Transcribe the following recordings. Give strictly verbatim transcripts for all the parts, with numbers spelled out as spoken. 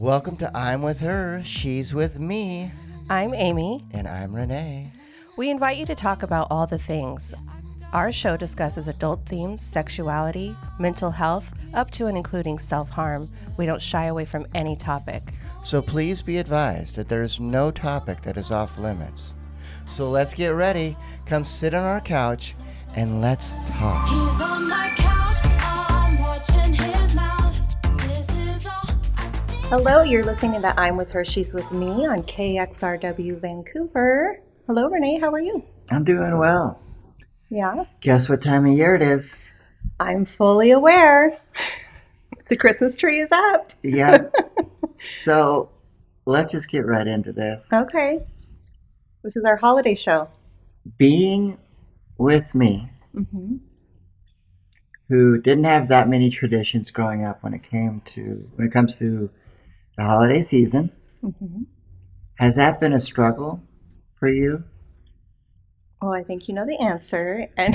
Welcome to I'm With Her, She's With Me. I'm Amy. And I'm Renee. We invite you to talk about all the things. Our show discusses adult themes, sexuality, mental health, up to and including self-harm. We don't shy away from any topic. So please be advised that there is no topic that is off limits. So let's get ready, come sit on our couch, and let's talk. He's on my couch, I'm watching his mouth. This is all I see. Hello, you're listening to I'm With Her, She's With Me on K X R W Vancouver. Hello, Renee, how are you? I'm doing well. Yeah? Guess what time of year it is? I'm fully aware. The Christmas tree is up. Yeah. So let's just get right into this. Okay. This is our holiday show. Being with me, Mm-hmm. who didn't have that many traditions growing up when it came to when it comes to the holiday season, Mm-hmm. has that been a struggle for you? Well, I think you know the answer, and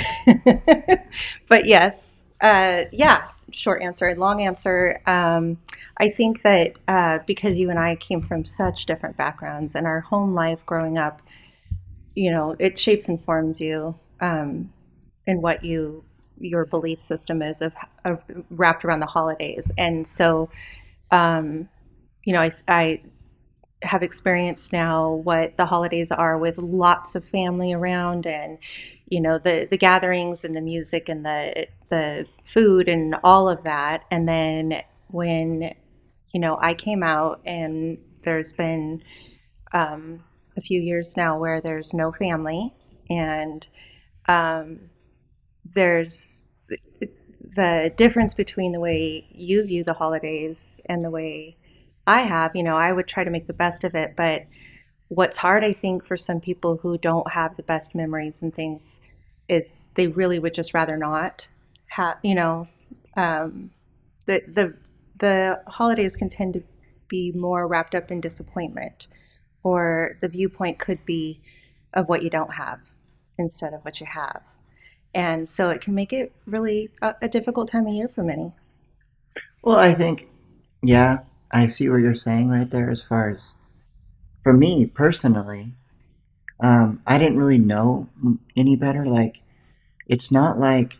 but yes, uh, yeah. Short answer and long answer. Um, I think that uh, because you and I came from such different backgrounds, and our home life growing up, you know, it shapes and forms you um, in what you your belief system is of, of wrapped around the holidays, and so, um, you know, I, I have experienced now what the holidays are with lots of family around, and you know the the gatherings and the music and the the food and all of that. And then when you know I came out, and there's been um, a few years now where there's no family, and um, there's the difference between the way you view the holidays and the way I have. You know, I would try to make the best of it, but what's hard, I think, for some people who don't have the best memories and things is they really would just rather not have, you know, um, the, the, the holidays can tend to be more wrapped up in disappointment, or the viewpoint could be of what you don't have instead of what you have. And so it can make it really a, a difficult time of year for many. Well, I think, yeah, I see what you're saying right there as far as, for me personally, um, I didn't really know any better. Like, it's not like,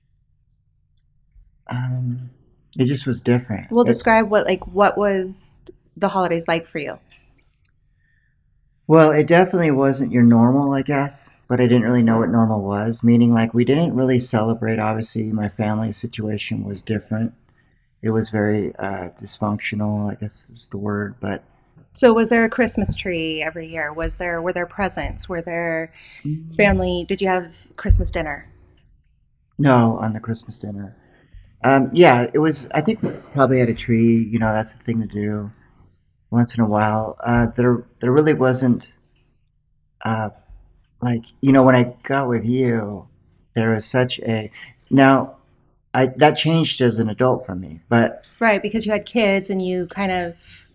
um, it just was different. We'll It- describe what, like, what was the holidays like for you? Well, it definitely wasn't your normal, I guess, but I didn't really know what normal was, meaning like we didn't really celebrate. Obviously, my family situation was different. It was very uh, dysfunctional, I guess is the word, but So was there a Christmas tree every year? Was there, were there presents? Were there family, did you have Christmas dinner? no, on the Christmas dinner. Um, yeah, it was, I think we probably had a tree, you know, that's the thing to do once in a while. Uh, there, there really wasn't, uh, like, you know, when I got with you, there was such a, now, I, that changed as an adult for me, but Right, because you had kids and you kind of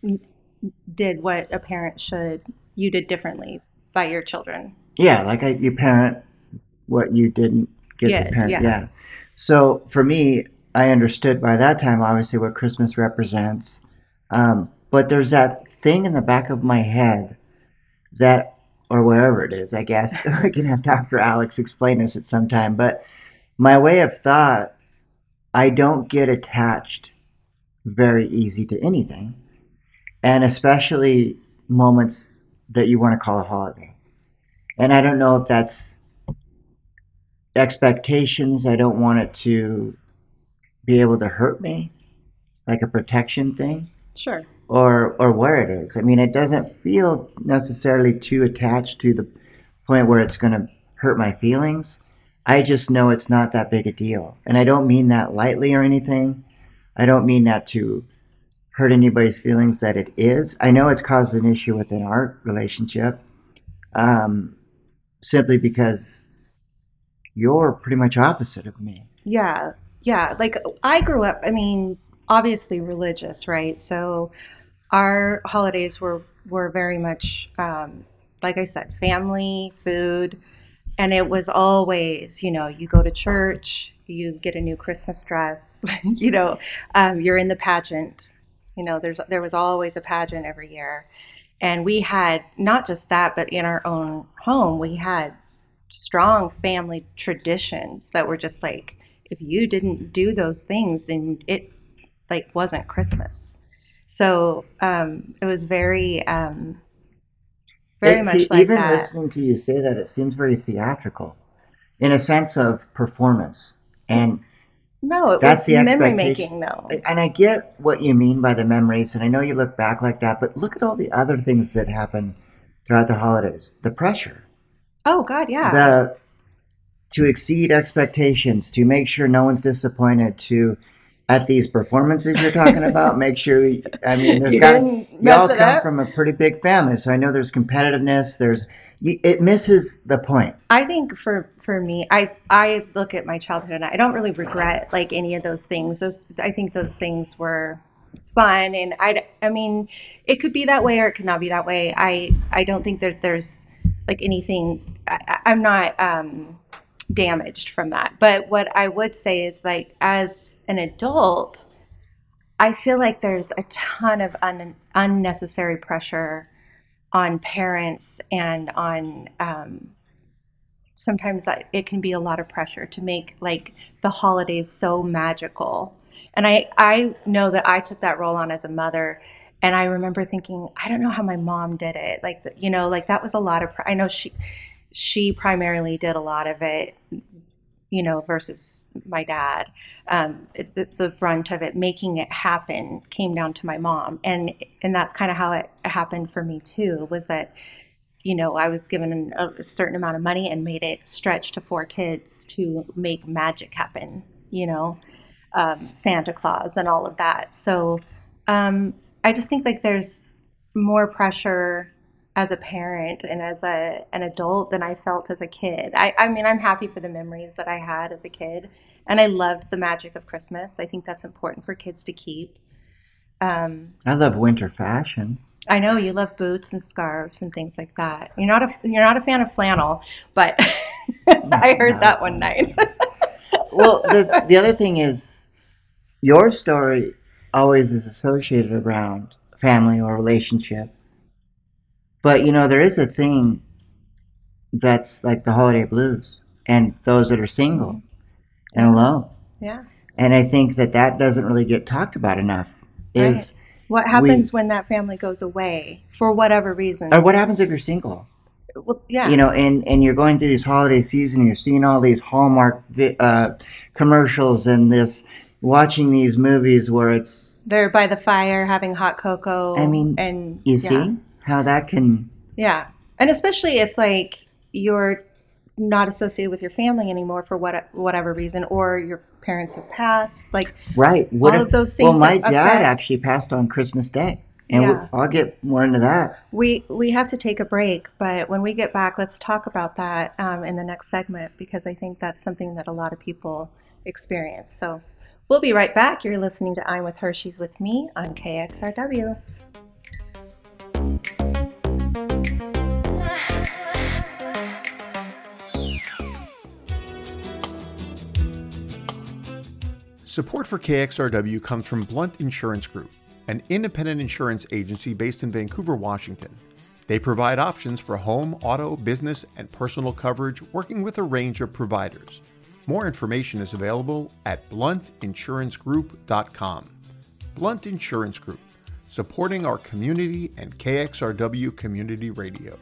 did what a parent should, you did differently by your children. yeah, like I, you parent what you didn't get Yeah, to parent. yeah. Yeah. So for me, I understood by that time, obviously, what Christmas represents. Um, but there's that thing in the back of my head that, or wherever it is, I guess, we can have Doctor Alex explain this at some time. But my way of thought, I don't get attached very easy to anything. And especially moments that you want to call a holiday. And I don't know if that's expectations. I don't want it to be able to hurt me, like a protection thing, Sure. or or where it is. I mean, it doesn't feel necessarily too attached to the point where it's going to hurt my feelings. I just know it's not that big a deal. And I don't mean that lightly or anything. I don't mean that to hurt anybody's feelings that it is. I know it's caused an issue within our relationship, um, simply because you're pretty much opposite of me. Yeah, yeah. Like I grew up, I mean, obviously religious, right? So our holidays were were very much, um, like I said, family, food, and it was always, you know, you go to church, you get a new Christmas dress, you know, um, you're in the pageant. You know, there's there was always a pageant every year. And we had not just that, but in our own home, we had strong family traditions that were just like, if you didn't do those things, then it like wasn't Christmas. So um, it was very, um, very It- much see, like even that. listening to you say that, it seems very theatrical, in a sense of performance, and No, it that's was the memory expectation. making, though. And I get what you mean by the memories, and I know you look back like that, but look at all the other things that happen throughout the holidays. The pressure, Oh God, yeah. the to exceed expectations, to make sure no one's disappointed, to at these performances you're talking about, make sure. I mean, there's You got didn't you mess all it come up? from a pretty big family, so I know there's competitiveness. There's you- it misses the point. I think for for me, I I look at my childhood and I don't really regret like any of those things. Those I think those things were fun, and I I mean, it could be that way or it could not be that way. I I don't think that there's like anything. I, I- I'm not um, damaged from that. But what I would say is like as an adult, I feel like there's a ton of un, unnecessary pressure on parents and on um, sometimes that it can be a lot of pressure to make like the holidays so magical. And I I know that I took that role on as a mother, and I remember thinking, I don't know how my mom did it. Like you know, like that was a lot of. I know she she primarily did a lot of it, you know, versus my dad. Um, the, the brunt of it, making it happen, came down to my mom, and and that's kind of how it happened for me too. Was that you know I was given a certain amount of money and made it stretch to four kids to make magic happen. You know, um, Santa Claus and all of that. So um, I just think like there's more pressure as a parent and as a an adult than I felt as a kid. I, I mean, I'm happy for the memories that I had as a kid, and I loved the magic of Christmas. I think that's important for kids to keep. Um, I love winter fashion. I know you love boots and scarves and things like that. You're not a you're not a fan of flannel, but I heard that one night. Well, the the other thing is, your story always is associated around family or relationship. But you know, there is a thing that's like the holiday blues and those that are single and alone. Yeah. And I think that that doesn't really get talked about enough. Is What happens when that family goes away for whatever reason? or what happens if you're single? Well, yeah. You know, and, and you're going through this holiday season, you're seeing all these Hallmark vi- uh, commercials and this, watching these movies where it's, They're by the fire having hot cocoa. I mean, and you yeah. see how that can, Yeah. And especially if like you're not associated with your family anymore for what whatever reason, or your parents have passed, like right. What all if, of those well, things my affect- dad actually passed on Christmas Day. And we- Yeah. I'll get more into that. we we have to take a break, but when we get back, let's talk about that um, in the next segment, because I think that's something that a lot of people experience. So we'll be right back. You're listening to I'm with Her, She's with Me on K X R W. Support for K X R W comes from Blunt Insurance Group, an independent insurance agency based in Vancouver, Washington. They provide options for home, auto, business, and personal coverage, working with a range of providers. More information is available at blunt insurance group dot com. Blunt Insurance Group, supporting our community and K X R W Community Radio.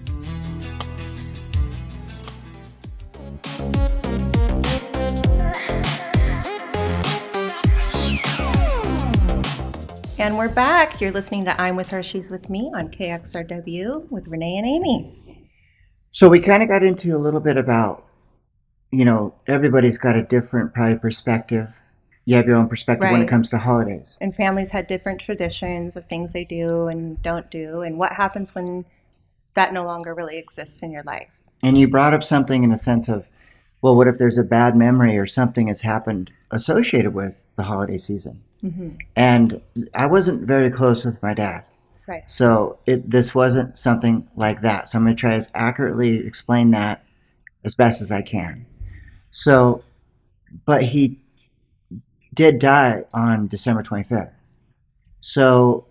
And we're back. You're listening to I'm with Her, She's with Me on K X R W with Renee and Amy. So we kind of got into a little bit about, you know, everybody's got a different probably perspective. You have your own perspective when it Right. comes to holidays. And families had different traditions of things they do and don't do, and what happens when that no longer really exists in your life. And you brought up something in the sense of, well, what if there's a bad memory or something has happened associated with the holiday season? Mm-hmm. And I wasn't very close with my dad. Right. So it, this wasn't something like that. So I'm going to try as accurately explain that as best as I can. So, but he did die on December twenty-fifth. So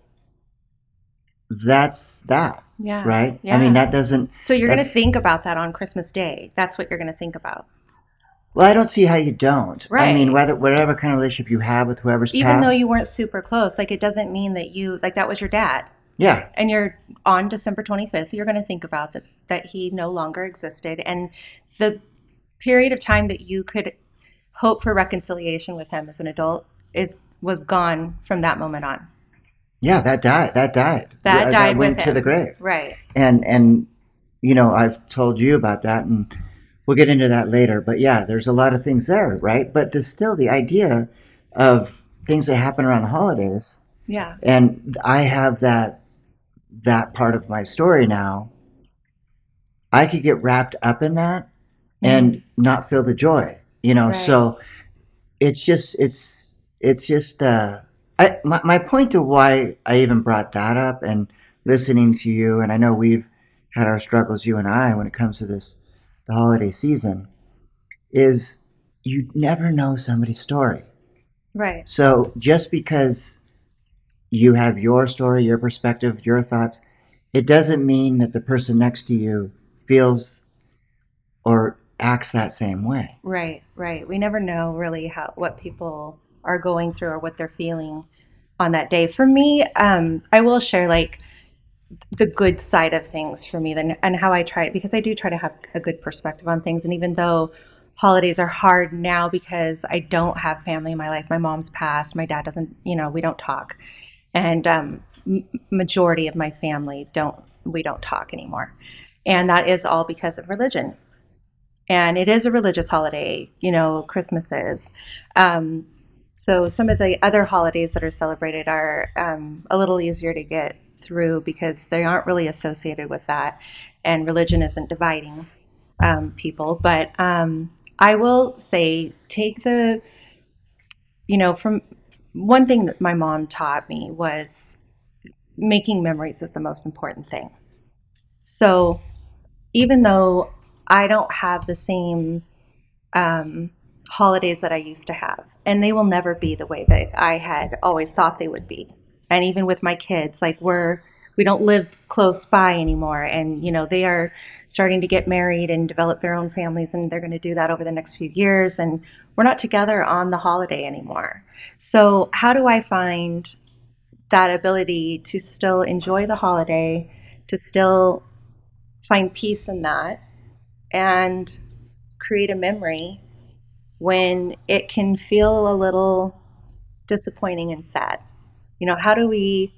that's that, Yeah. right? Yeah. I mean, that doesn't. So you're going to that's- think about that on Christmas Day. That's what you're going to think about. Well, I don't see how you don't. I mean, Right. whether whatever kind of relationship you have with whoever's Even passed. though you weren't super close, like it doesn't mean that you, like that was your dad. Yeah. And you're on December twenty-fifth, you're going to think about that, that he no longer existed. And the period of time that you could hope for reconciliation with him as an adult is was gone from that moment on. Yeah, that died. That died. That Yeah, died went with to him. the grave. Right. And and you know, I've told you about that, and we'll get into that later. But yeah, there's a lot of things there, right? But there's still the idea of things that happen around the holidays, Yeah. and I have that that part of my story now. I could get wrapped up in that and not feel the joy, you know. Right. So it's just it's it's just uh, I my my point to why I even brought that up and listening to you, and I know we've had our struggles, you and I, when it comes to this the holiday season, is you never know somebody's story. Right. So just because you have your story, your perspective, your thoughts, it doesn't mean that the person next to you feels or acts that same way. Right. Right. We never know really how what people are going through or what they're feeling on that day. For me, um, I will share like the good side of things for me then and how I try it, because I do try to have a good perspective on things. And even though holidays are hard now because I don't have family in my life, my mom's passed, my dad doesn't, you know, we don't talk. And um, m- majority of my family don't, we don't talk anymore. And that is all because of religion. And it is a religious holiday, you know, Christmas is. Um, so some of the other holidays that are celebrated are um, a little easier to get through because they aren't really associated with that. And religion isn't dividing um, people. But um, I will say, take the, you know, from one thing that my mom taught me was making memories is the most important thing. So even though I don't have the same um, holidays that I used to have, and they will never be the way that I had always thought they would be. And even with my kids, like we're, we don't live close by anymore. And, you know, they are starting to get married and develop their own families, and they're going to do that over the next few years. And we're not together on the holiday anymore. So how do I find that ability to still enjoy the holiday, to still find peace in that, and create a memory when it can feel a little disappointing and sad? You know, how do we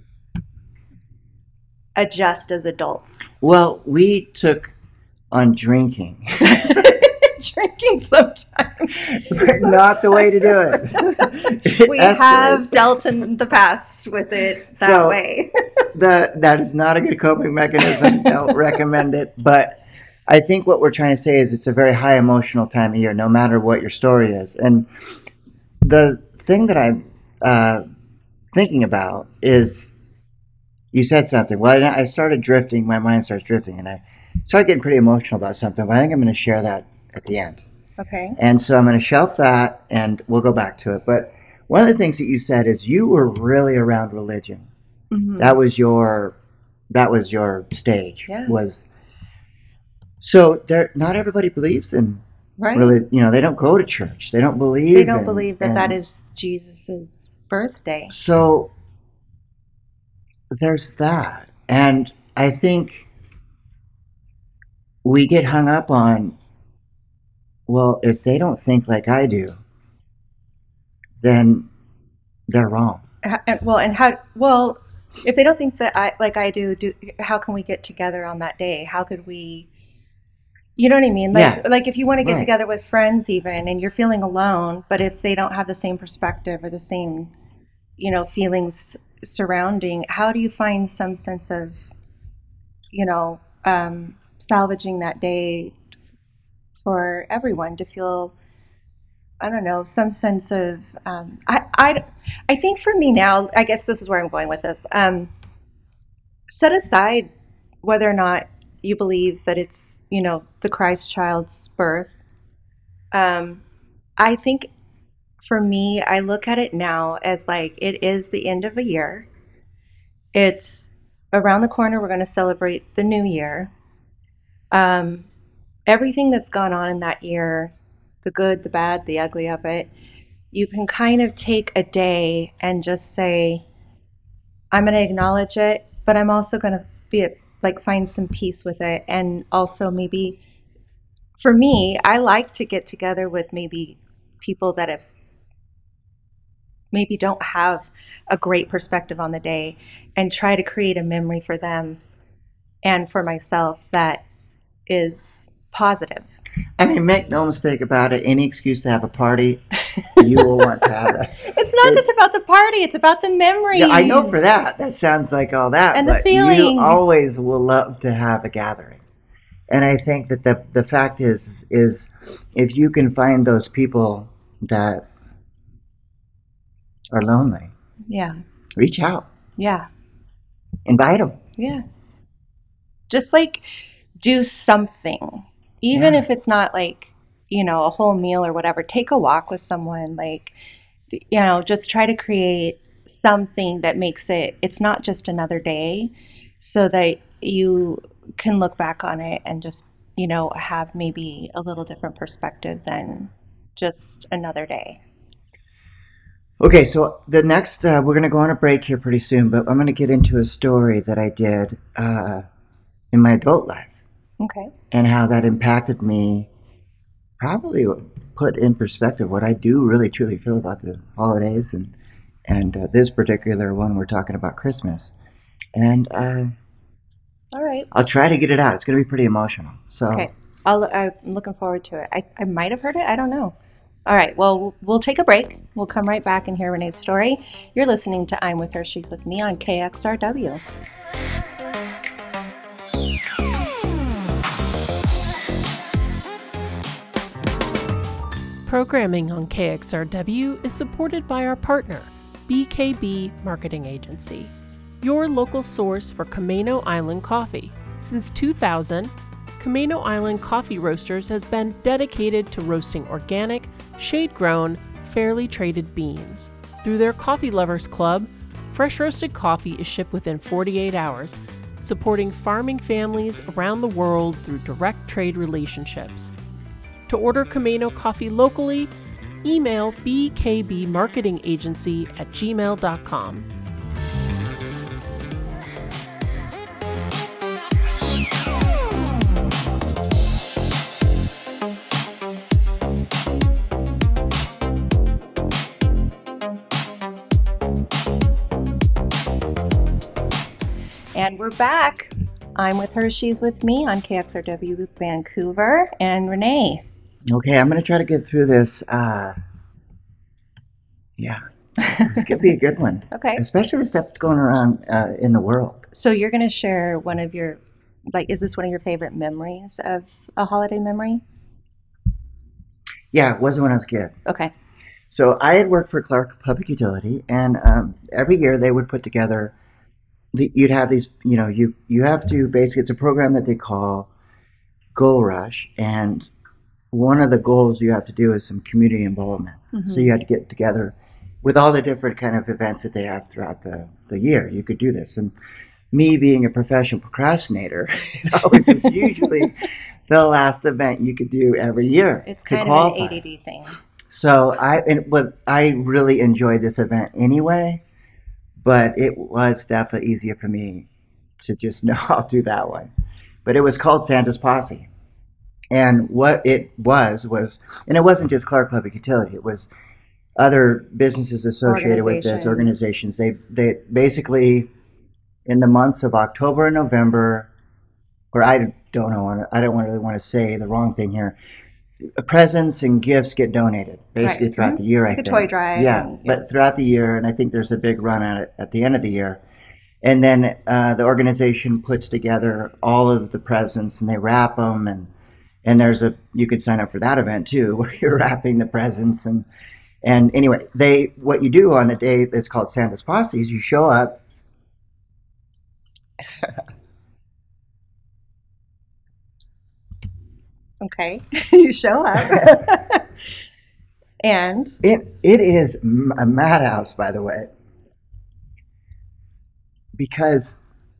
adjust as adults? Well, we took on drinking. Drinking sometimes. Not the way to do it. It We escalates. have dealt in the past with it that So- way. That that is not a good coping mechanism. Don't recommend it. But I think what we're trying to say is it's a very high emotional time of year, no matter what your story is. And the thing that I'm uh, thinking about is, you said something. Well, I started drifting. My mind starts drifting, and I started getting pretty emotional about something. But I think I'm going to share that at the end. Okay. And so I'm going to shelf that, and we'll go back to it. But one of the things that you said is you were really around religion. Mhm. That was your that was your stage. Yeah. Was so there. Not everybody believes in Right. really. You know, they don't go to church. They don't believe. They don't in- believe that in- that is Jesus's birthday. So there's that, and I think we get hung up on, well, if they don't think like I do, then they're wrong. Ha- and- Well, and how? Well, if they don't think that I like I do, do how can we get together on that day? How could we? You know what I mean? Like, Yeah. like if you want to get Right. together with friends, even, and you're feeling alone, but if they don't have the same perspective or the same, you know, feelings surrounding, how do you find some sense of, you know, um, salvaging that day for everyone to feel? I don't know, some sense of, um, I, I, I think for me now, I guess this is where I'm going with this. Um, set aside whether or not you believe that it's, you know, the Christ child's birth. Um, I think for me, I look at it now as like it is the end of a year. It's around the corner. We're going to celebrate the new year. Um, everything that's gone on in that year, the good, the bad, the ugly of it, you can kind of take a day and just say, I'm going to acknowledge it, but I'm also going to be like find some peace with it. And also maybe for me, I like to get together with maybe people that have maybe don't have a great perspective on the day and try to create a memory for them and for myself that is positive. I mean, make no mistake about it. Any excuse to have a party, you will want to have that. It's not just about the party, it's about the memories. Yeah, I know for that. That sounds like all that. And the but feeling. You always will love to have a gathering. And I think that the the fact is, is if you can find those people that are lonely, Yeah. reach out, Yeah. invite them. Yeah. Just like do something. Even Yeah. if it's not like, you know, a whole meal or whatever, take a walk with someone. Like, you know, just try to create something that makes it, it's not just another day, so that you can look back on it and just, you know, have maybe a little different perspective than just another day. Okay, so the next, uh, we're going to go on a break here pretty soon, but I'm going to get into a story that I did uh, in my adult life Okay. and how that impacted me, probably put in perspective what I do really truly feel about the holidays and, and uh, this particular one we're talking about Christmas. And uh, All right. I'll try to get it out. It's going to be pretty emotional. So Okay. I'll, I'm looking forward to it. I, I might have heard it. I don't know. All right. Well, we'll take a break. We'll come right back and hear Renee's story. You're listening to I'm With Her, She's With Me on K X R W. Programming on K X R W is supported by our partner, B K B Marketing Agency, your local source for Camano Island coffee. Since two thousand, Camano Island Coffee Roasters has been dedicated to roasting organic, shade-grown, fairly traded beans. Through their Coffee Lovers Club, fresh roasted coffee is shipped within forty-eight hours, supporting farming families around the world through direct trade relationships. To order Camano coffee locally, email b k b marketing agency at gmail dot com. And we're back. I'm With Her, She's With Me on K X R W Vancouver. And Renee. okay, I'm going to try to get through this. Uh, yeah, this could be a good one. Okay. Especially the stuff that's going around uh, in the world. So you're going to share one of your, like, is this one of your favorite memories of a holiday memory? Yeah, it wasn't when I was a kid. Okay. So I had worked for Clark Public Utility, and um, every year they would put together, the, you'd have these, you know, you, you have to basically, it's a program that they call Goal Rush, and one of the goals you have to do is some community involvement. Mm-hmm. So you had to get together with all the different kind of events that they have throughout the, the year. You could do this. And me being a professional procrastinator, it always was usually the last event you could do every year. It's to kind qualify. of an A D D thing. So I, and, but I really enjoyed this event anyway, but it was definitely easier for me to just know I'll do that one. But it was called Santa's Posse. And what it was, was, and it wasn't just Clark Public Utility, it was other businesses associated with this, organizations. They, they basically, in the months of October and November, or I don't know, I don't really want to say the wrong thing here, presents and gifts get donated basically Right. throughout Mhm. the year. I Like a think. toy drive Yeah, and- yeah. but throughout the year, and I think there's a big run at it at the end of the year. And then uh, the organization puts together all of the presents and they wrap them, and and there's a you could sign up for that event too, where you're wrapping the presents and and anyway, they what you do on a day that's called Santa's Posse is you show up. Okay. You show up. And It it is m- a madhouse, by the way, because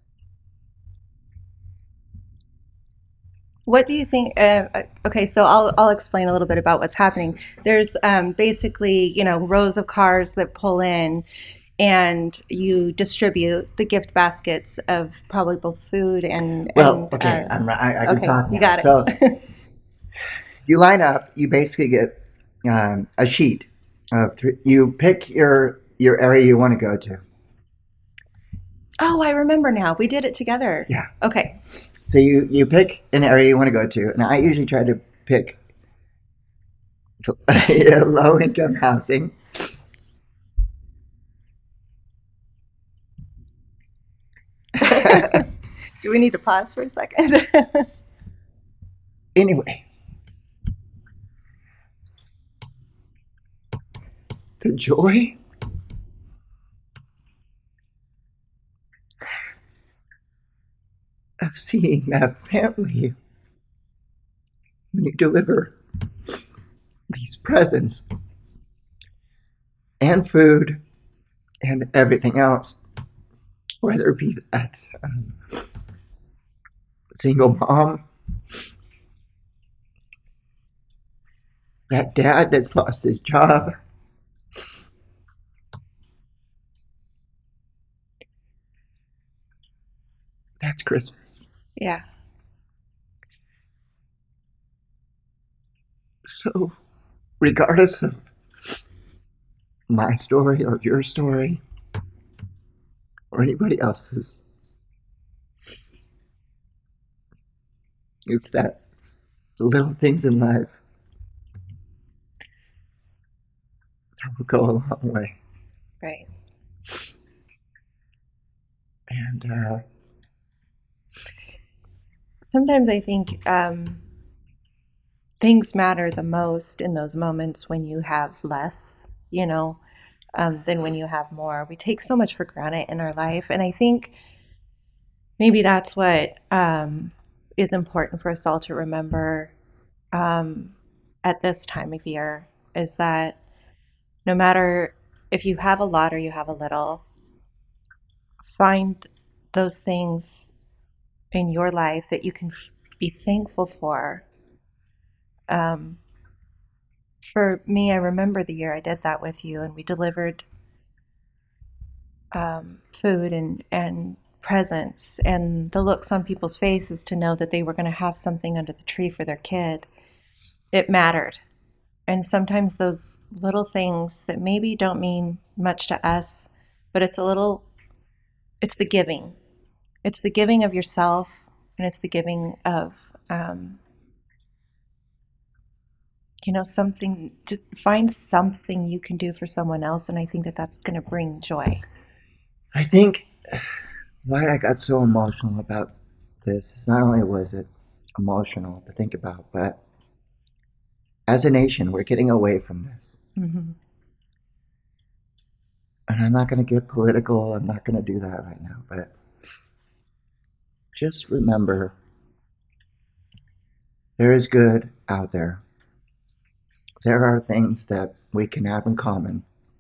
what do you think? Uh, uh, okay, so I'll I'll explain a little bit about what's happening. There's um, basically, you know, rows of cars that pull in, and you distribute the gift baskets of probably both food and well, and, okay, uh, I'm, I, I can okay, talk. you now. got it. So you line up. You basically get um, a sheet of three. You pick your your area you want to go to. Oh, I remember now. We did it together. Yeah. Okay. So you you pick an area you want to go to, and I usually try to pick low income housing. Do we need to pause for a second? Anyway, the joy of seeing that family when you deliver these presents and food and everything else, whether it be that um, single mom, that dad that's lost his job, that's Christmas. Yeah. So, regardless of my story or your story or anybody else's, it's that the little things in life that will go a long way. Right. And uh, Sometimes I think um, things matter the most in those moments when you have less, you know, um, than when you have more. We take so much for granted in our life. And I think maybe that's what um, is important for us all to remember um, at this time of year is that no matter if you have a lot or you have a little, find those things in your life that you can f- be thankful for. Um, for me, I remember the year I did that with you, and we delivered um, food and, and presents, and the looks on people's faces to know that they were going to have something under the tree for their kid. It mattered. And sometimes those little things that maybe don't mean much to us, but it's a little, it's the giving. It's the giving of yourself, and it's the giving of, um, you know, something, just find something you can do for someone else. And I think that that's going to bring joy. I think why I got so emotional about this is not only was it emotional to think about, but as a nation, we're getting away from this. Mm-hmm. And I'm not going to get political. I'm not going to do that right now. But just remember, there is good out there. There are things that we can have in common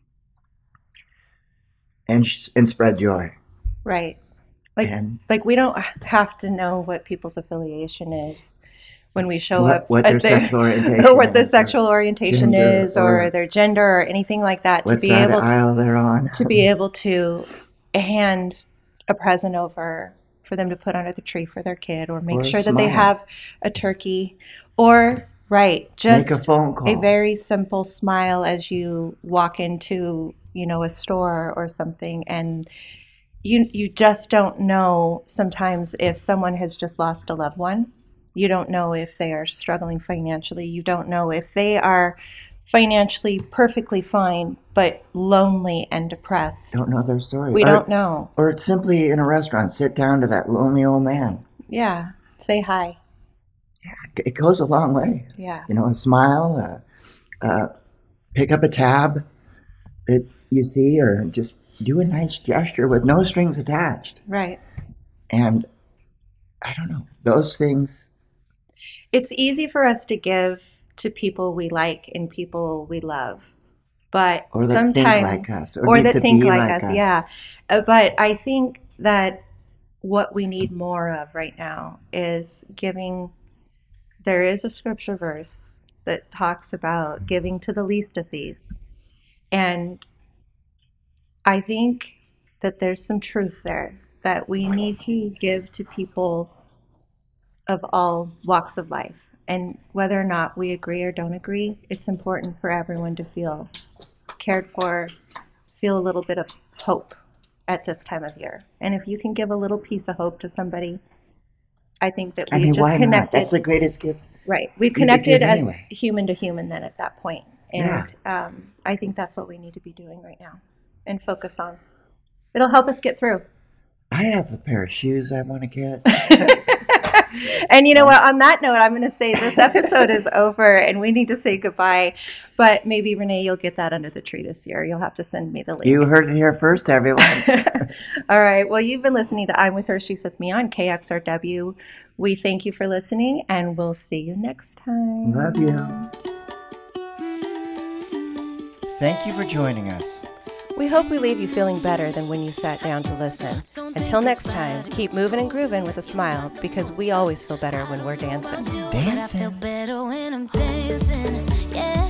and, sh- and spread joy. Right. Like, And like we don't have to know what people's affiliation is when we show what, up what at their sexual orientation or what their is, or sexual orientation gender, is, or, or their gender, or anything like that. To what be side of able the to, aisle they're on. to be able to hand a present over for them to put under the tree for their kid, or make Or a sure that they smile. have a turkey, or right, just Make a phone call. a very simple smile as you walk into, you know, a store or something, and you you just don't know sometimes if someone has just lost a loved one. You don't know if they are struggling financially. You don't know if they are financially perfectly fine but lonely and depressed. Don't know their story. We or, don't know. Or it's simply in a restaurant, sit down to that lonely old man. Yeah, say hi. It goes a long way. Yeah. You know, a smile, uh, uh, pick up a tab that you see, or just do a nice gesture with no strings attached. Right. And I don't know, those things, It's easy for us to give to people we like and people we love. But Or that sometimes, think like us, or or needs that to think be like, like us, us. yeah. Uh, but I think that what we need more of right now is giving. There is a scripture verse that talks about giving to the least of these, and I think that there's some truth there, that we need to give to people of all walks of life. And whether or not we agree or don't agree, it's important for everyone to feel cared for, feel a little bit of hope at this time of year. And if you can give a little piece of hope to somebody, I think that I we've mean, just why not? connected. That's the greatest gift. Right. We've could connected give as anyway. human to human then at that point. And um, I think that's what we need to be doing right now and focus on. It'll help us get through. I have a pair of shoes I want to get. And you know what? On that note, I'm going to say this episode is over and we need to say goodbye. But maybe, Renee, you'll get that under the tree this year. You'll have to send me the link. You heard it here first, everyone. All right. Well, you've been listening to I'm With Her, She's With Me on K X R W. We thank you for listening and we'll see you next time. Love you. Thank you for joining us. We hope we leave you feeling better than when you sat down to listen. Until next time, keep moving and grooving with a smile because we always feel better when we're dancing. Dancing. I feel better when I'm dancing. Yeah.